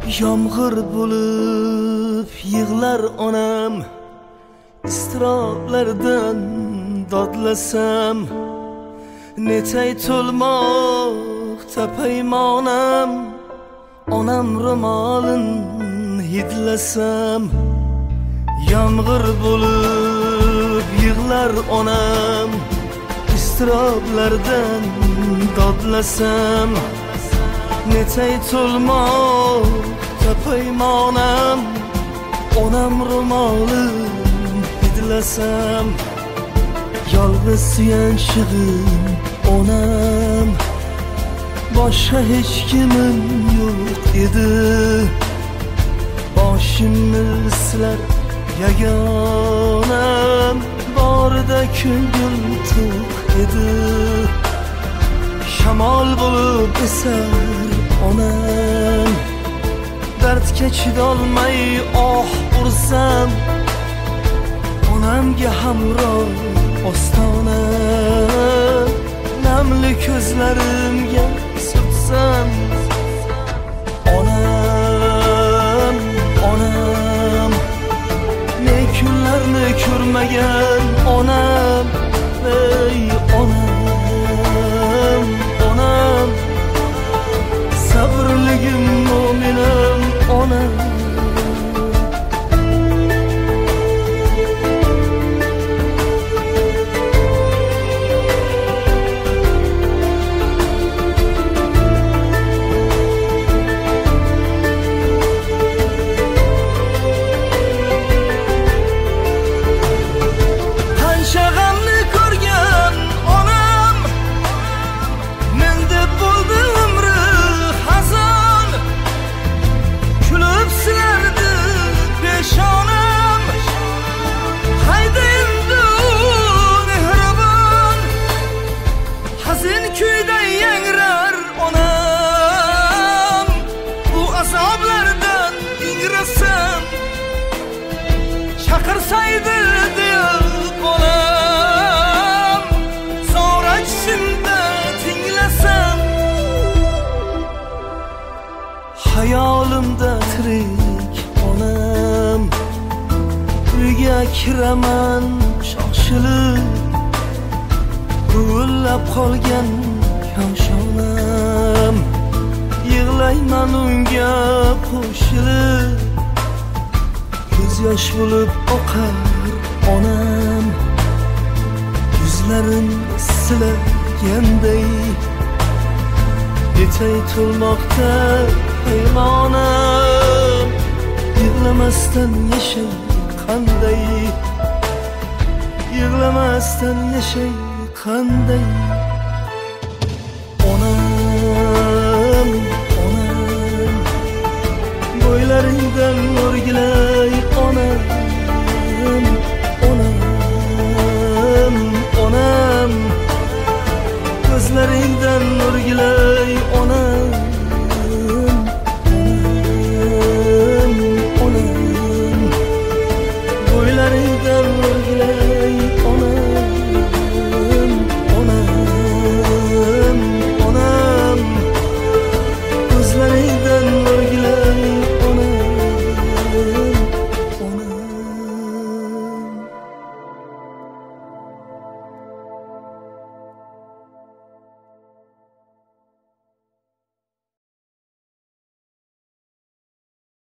Yomg'ir bo'lib yig'lar onam, istiroblardan dodlasam, netay to'lmoqda paymonam, onam ro'molin hidlasam. Yomg'ir bo'lib yig'lar onam, istiroblardan dodlasam, netay to'lmoqda paymonam, onam ro'molin hidlasam. Yolg'iz suyanchig'im onam, boshqa hech kimim yo'q edi. Boshimni silar yagonam, borida ko'ngil to'q edi. Shamol bo'lib esar onam, dardga chidolmay oh ursam, onamga hamroh ostona, namli ko'zlarimga surtsam. Onam, onam, ne kunlarni ko'rmagan onam, ey onam, onam, sabrligim mo'minim onam. Chaqirsaydi deb onam, so'rashimda tinglasam. Hayolimda tirik onam, uyga kiraman shoshilib, guvillab qolgan yosh onam. Yig'layman unga qo'shilib, ko'z yosh bo'lib oqar onam, yuzlarim silaganday. Netay to'lmoqda paymonam, yig'lamasdan yashay qanday, yig'lamasdan yashay qanday.